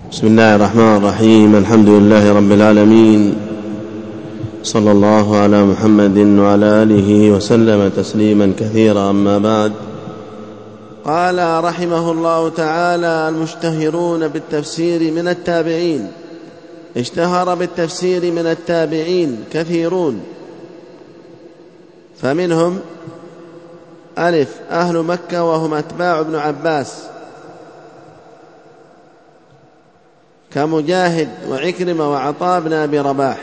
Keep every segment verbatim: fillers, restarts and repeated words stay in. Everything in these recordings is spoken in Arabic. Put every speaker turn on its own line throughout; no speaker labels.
بسم الله الرحمن الرحيم. الحمد لله رب العالمين، صلى الله على محمد وعلى آله وسلم تسليما كثيرا. أما بعد، قال رحمه الله تعالى: المشتهرون بالتفسير من التابعين. اشتهر بالتفسير من التابعين كثيرون، فمنهم ألف أهل مكة وهم أتباع ابن عباس كمجاهد وعكرمة وعطاء بن أبي رباح.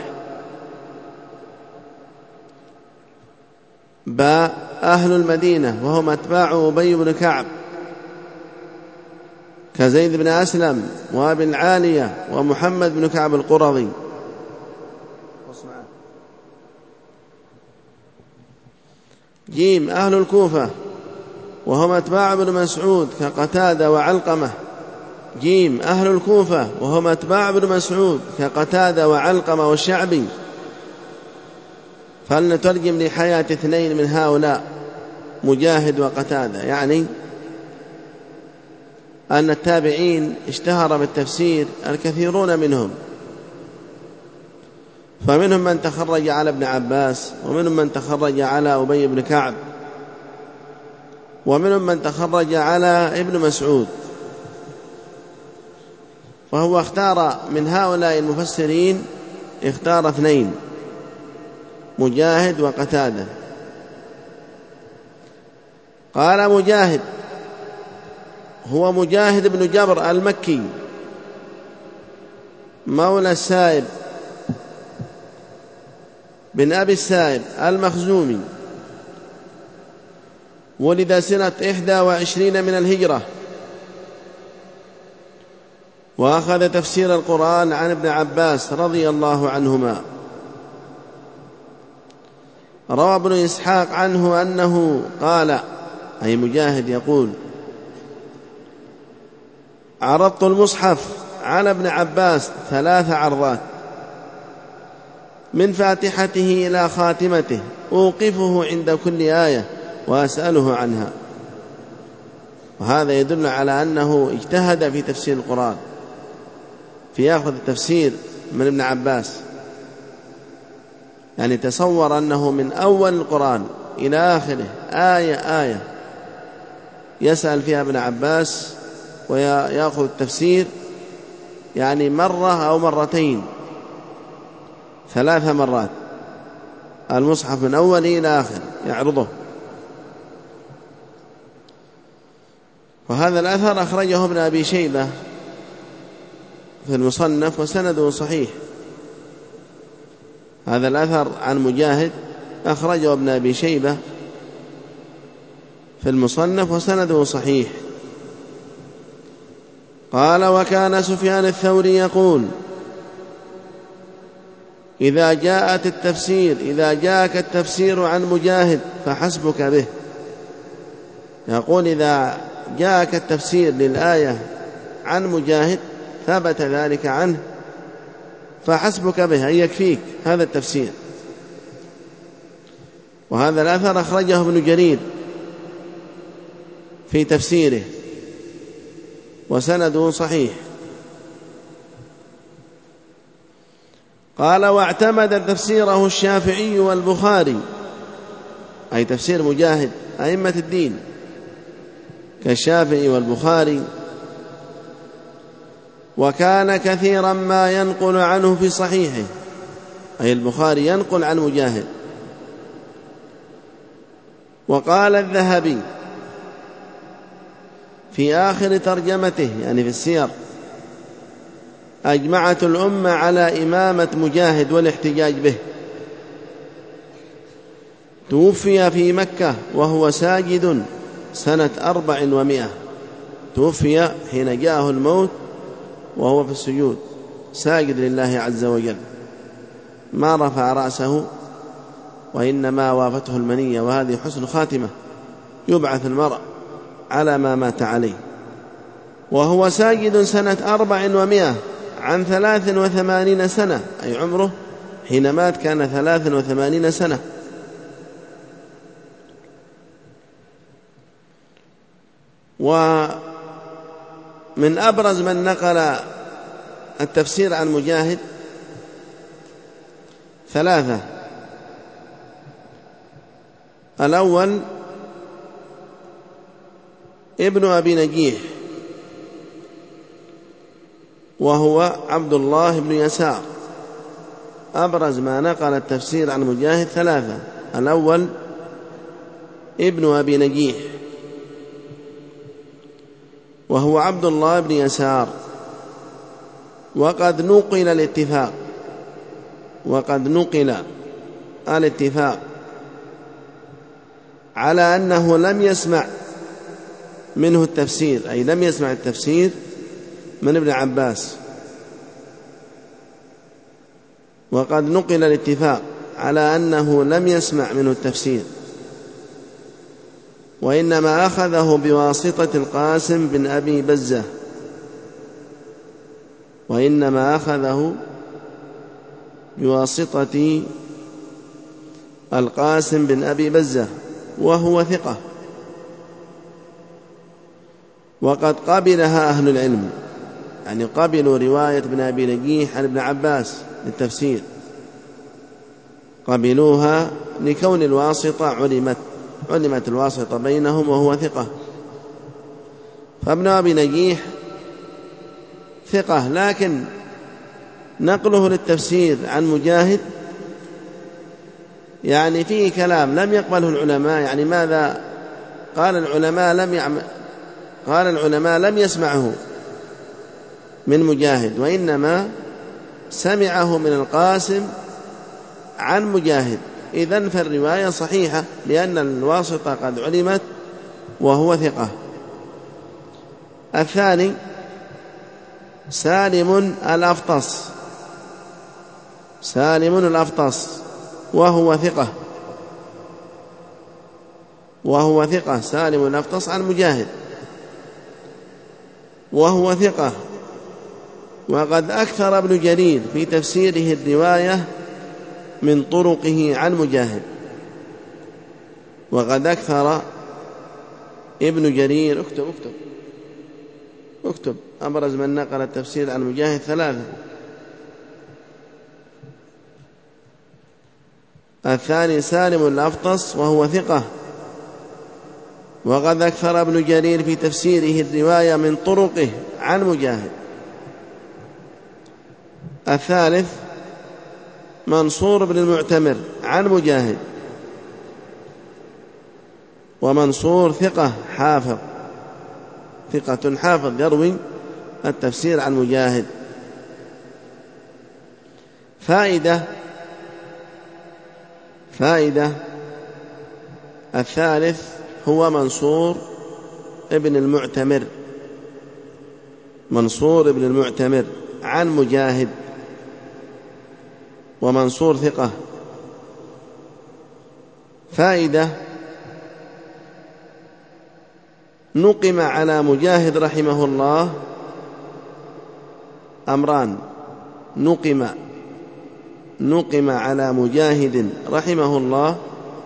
باء أهل المدينة وهم أتباع أبي بن كعب كزيد بن أسلم وأبي العالية ومحمد بن كعب القرظي. جيم أهل الكوفة وهم أتباع ابن مسعود كقتادة وعلقمة. جيم أهل الكوفة وهم أتباع ابن مسعود كقتادة وعلقمة والشعبي. فلنترجم لحياة اثنين من هؤلاء، مجاهد وقتادة، يعني أن التابعين اشتهر بالتفسير الكثيرون منهم، فمنهم من تخرج على ابن عباس، ومنهم من تخرج على أبي بن كعب، ومنهم من تخرج على ابن مسعود. وهو اختار من هؤلاء المفسرين اختار اثنين، مجاهد وقتادة. قال مجاهد هو مجاهد بن جبر المكي مولى السائب بن أبي السائب المخزومي، ولد سنة إحدى وعشرين من الهجرة، وأخذ تفسير القرآن عن ابن عباس رضي الله عنهما. روى ابن إسحاق عنه أنه قال، أي مجاهد يقول: عرضت المصحف على ابن عباس ثلاث عرضات، من فاتحته إلى خاتمته، أوقفه عند كل آية وأسأله عنها. وهذا يدل على أنه اجتهد في تفسير القرآن، في أخذ التفسير من ابن عباس، يعني تصور أنه من أول القرآن إلى آخره آية آية يسأل فيها ابن عباس ويأخذ التفسير، يعني مرة أو مرتين، ثلاث مرات، المصحف من أول إلى آخر يعرضه. وهذا الأثر أخرجه ابن أبي شيبة في المصنف وسنده صحيح. هذا الأثر عن مجاهد أخرجه ابن أبي شيبة في المصنف وسنده صحيح. قال: وكان سفيان الثوري يقول: إذا جاءت التفسير إذا جاءك التفسير عن مجاهد فحسبك به. يقول: إذا جاءك التفسير للآية عن مجاهد ثبت ذلك عنه فحسبك به، أي يكفيك هذا التفسير. وهذا الأثر أخرجه ابن جرير في تفسيره وسنده صحيح. قال: واعتمد تفسيره الشافعي والبخاري، أي تفسير مجاهد، أئمة الدين كالشافعي والبخاري. وكان كثيرا ما ينقل عنه في صحيحه، أي البخاري ينقل عن مجاهد. وقال الذهبي في آخر ترجمته، يعني في السير: أجمعت الأمة على إمامة مجاهد والاحتجاج به. توفي في مكة وهو ساجد سنة أربع ومائة، توفي حين جاءه الموت وهو في السجود ساجد لله عز وجل، ما رفع رأسه، وإنما وافته المنية، وهذه حسن خاتمة، يبعث المرء على ما مات عليه. وهو ساجد سنة أربع ومائة عن ثلاث وثمانين سنة، أي عمره حين مات كان ثلاث وثمانين سنة. ومن أبرز من نقل التفسير عن مجاهد ثلاثة: الأول ابن أبي نجيح وهو عبد الله بن يسار، أبرز ما نقل التفسير عن مجاهد ثلاثة: الأول ابن أبي نجيح وهو عبد الله بن يسار، وقد نقل الاتفاق وقد نقل الاتفاق على أنه لم يسمع منه التفسير، أي لم يسمع التفسير من ابن عباس. وقد نقل الاتفاق على أنه لم يسمع منه التفسير، وإنما أخذه بواسطة القاسم بن أبي بزة وإنما أخذه بواسطة القاسم بن أبي بزة وهو ثقة، وقد قبلها أهل العلم، يعني قبلوا رواية ابن أبي نجيح عن ابن عباس للتفسير، قبلوها لكون الواسطة علمت علمت الواسطة بينهم وهو ثقة. فابن أبي نجيح ثقة، لكن نقله للتفسير عن مجاهد يعني فيه كلام لم يقبله العلماء. يعني ماذا قال العلماء؟ لم يعم... قال العلماء لم يسمعه من مجاهد، وإنما سمعه من القاسم عن مجاهد. إذن فالرواية صحيحة لأن الواسطة قد علمت وهو ثقة. الثاني سالم الأفطس سالم الأفطس وهو ثقة وهو ثقة سالم الأفطس عن مجاهد وهو ثقة. وقد أكثر ابن جرير في تفسيره الرواية من طرقه عن مجاهد وقد أكثر ابن جرير اكتب اكتب اكتب أبرز من نقل التفسير عن مجاهد ثلاثة: الثاني سالم الأفطس وهو ثقة، وقد أكثر ابن جرير في تفسيره الرواية من طرقه عن مجاهد. الثالث منصور بن المعتمر عن مجاهد، ومنصور ثقة حافظ ثقة حافظ يروي التفسير عن مجاهد. فائدة فائدة الثالث هو منصور ابن المعتمر منصور ابن المعتمر عن مجاهد، ومنصور ثقة. فائدة نقم على مجاهد رحمه الله أمران نقم نقم على مجاهد رحمه الله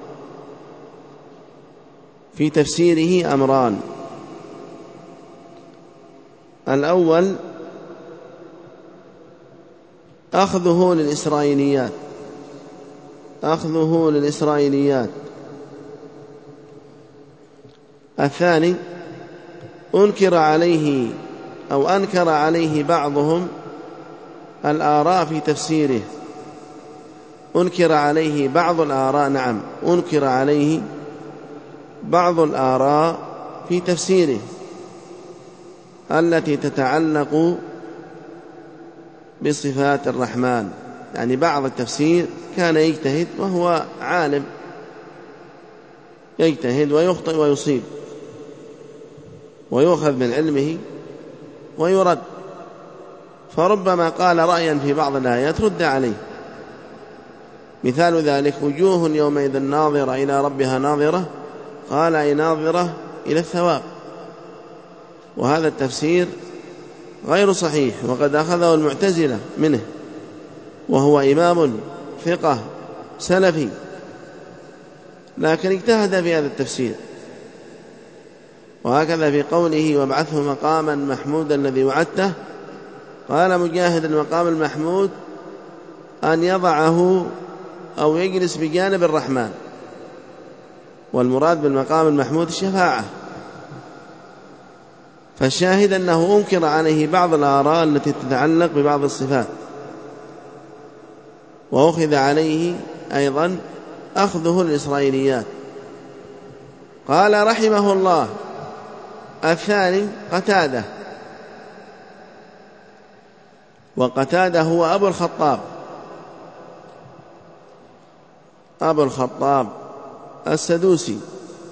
في تفسيره أمران: الأول أخذه للإسرائيليات أخذه للإسرائيليات الثاني أنكر عليه أو أنكر عليه بعضهم الآراء في تفسيره أنكر عليه بعض الآراء نعم أنكر عليه بعض الآراء في تفسيره التي تتعلق بصفات الرحمن. يعني بعض التفسير كان يجتهد وهو عالم، يجتهد ويخطئ ويصيب ويؤخذ من علمه ويرد، فربما قال رأيا في بعض الآيات رد عليه. مثال ذلك وجوه يومئذ ناظرة إلى ربها ناظرة، قال أي ناظرة إلى الثواب. وهذا التفسير غير صحيح، وقد أخذه المعتزلة منه، وهو إمام ثقة سلفي، لكن اجتهد في هذا التفسير. وهكذا في قوله وابعثه مقاما محمودا الذي وعدته، قال مجاهد: المقام المحمود أن يضعه أو يجلس بجانب الرحمن، والمراد بالمقام المحمود الشفاعة. فالشاهد أنه أنكر عليه بعض الآراء التي تتعلق ببعض الصفات، وأخذ عليه أيضا أخذه الإسرائيليات. قال رحمه الله: الثاني قتادة، وقتادة هو أبو الخطاب أبو الخطاب السدوسي،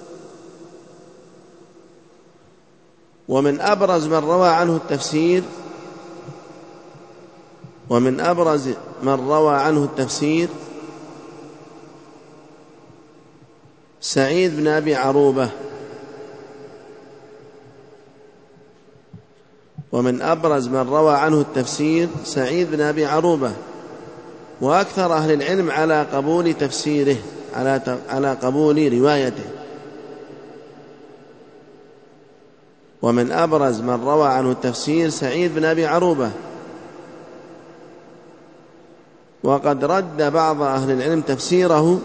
ومن أبرز من روى عنه التفسير ومن أبرز من روى عنه التفسير سعيد بن أبي عروبة ومن أبرز من روى عنه التفسير سعيد بن أبي عروبة وأكثر أهل العلم على قبول تفسيره، على على قبول روايته. ومن أبرز من روى عنه التفسير سعيد بن أبي عروبة، وقد رد بعض أهل العلم تفسيره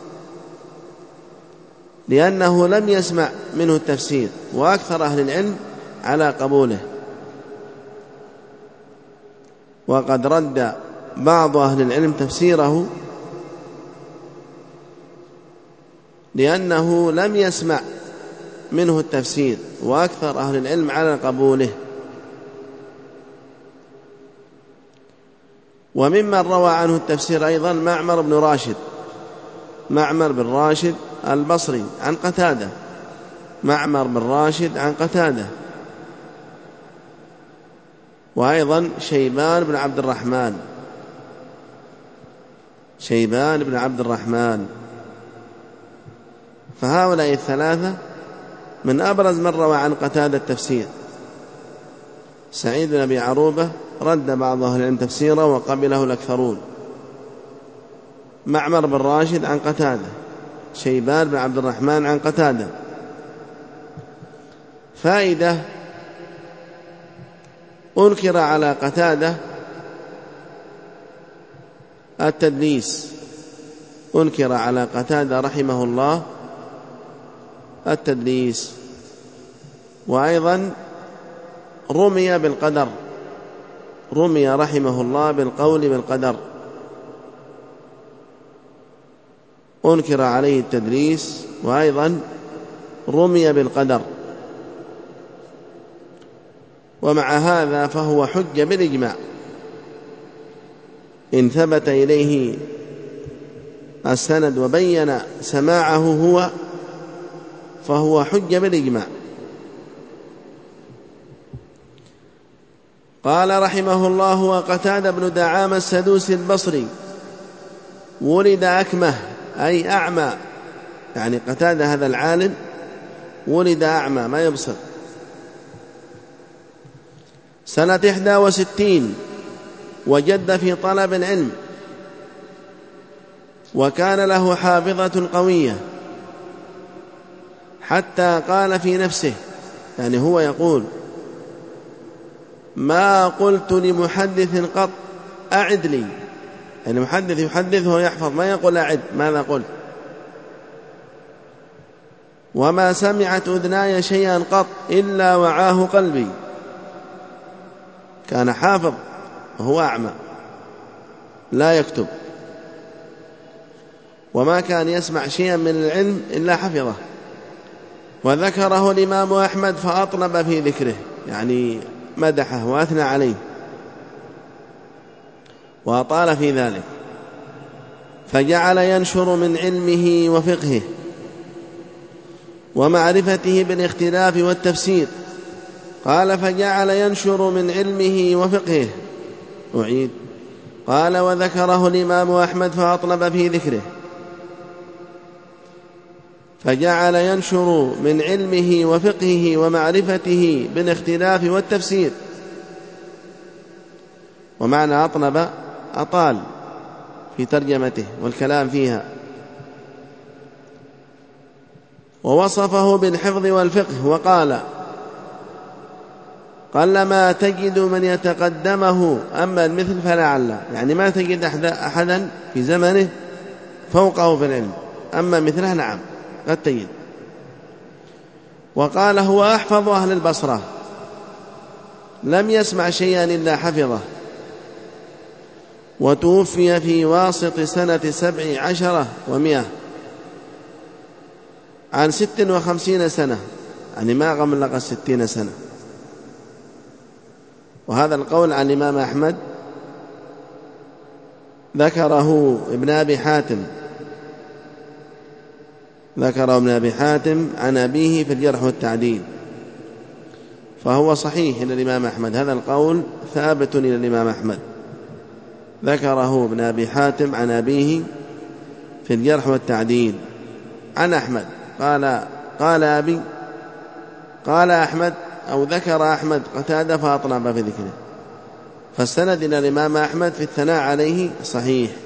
لأنه لم يسمع منه التفسير، وأكثر أهل العلم على قبوله. وقد رد بعض أهل العلم تفسيره لأنه لم يسمع منه التفسير، وأكثر أهل العلم على قبوله. وممن روى عنه التفسير أيضا معمر بن راشد معمر بن راشد البصري عن قتادة معمر بن راشد عن قتادة وأيضا شيبان بن عبد الرحمن شيبان بن عبد الرحمن فهؤلاء الثلاثة من أبرز من روى عن قتادة التفسير. سعيد بن أبي عروبة رد بعض أهل العلم تفسيره وقبله الأكثرون. معمر بن راشد عن قتادة، شيبان بن عبد الرحمن عن قتادة. فائدة: أنكر على قتادة التدليس أنكر على قتادة رحمه الله التدليس وأيضا رمي بالقدر رمي رحمه الله بالقول بالقدر أنكر عليه التدليس وأيضا رمي بالقدر. ومع هذا فهو حجة بالإجماع، إن ثبت إليه السند وبين سماعه هو فهو حجة بالإجماع. قال رحمه الله: وقتادة بن دعامة السدوسي البصري ولد أكمه أي أعمى، يعني قتادة هذا العالم ولد أعمى ما يبصر، سنة إحدى وستين، وجد في طلب العلم، وكان له حافظة قوية حتى قال في نفسه، يعني هو يقول: ما قلت لمحدث قط أعد لي، يعني محدث يحدث وهو يحفظ، ما يقول أعد ماذا قلت. وما سمعت أذناي شيئا قط إلا وعاه قلبي. كان حافظ وهو أعمى لا يكتب، وما كان يسمع شيئا من العلم إلا حفظه. وذكره الإمام أحمد فأطنب في ذكره، يعني مدحه وأثنى عليه وأطال في ذلك، فجعل ينشر من علمه وفقهه ومعرفته بالاختلاف والتفسير. قال: فجعل ينشر من علمه وفقهه أعيد قال: وذكره الإمام أحمد فأطنب في ذكره، فجعل ينشر من علمه وفقهه ومعرفته بالاختلاف والتفسير. ومعنى أطنب أطال في ترجمته والكلام فيها. ووصفه بالحفظ والفقه وقال: قلما تجد من يتقدمه، أما المثل فلعل، يعني ما تجد أحدا في زمنه فوقه في العلم، أما مثله نعم قد تجد. وقال هو أحفظ أهل البصرة، لم يسمع شيئا إلا حفظه، وتوفي في واسط سنة سبع عشرة ومئة، عن ست وخمسين سنة، يعني ما غملق الستين سنة. وهذا القول عن الإمام أحمد ذكره ابن أبي حاتم ذكره ابن أبي حاتم عن أبيه في الجرح والتعديل، فهو صحيح إلى الإمام أحمد، هذا القول ثابت إلى الإمام أحمد، ذكره ابن أبي حاتم عن أبيه في الجرح والتعديل عن أحمد. قال قال أبي قال أحمد، أو ذكر أحمد قتادة فأطنب في ذكره، فالسند إلى الإمام أحمد في الثناء عليه صحيح.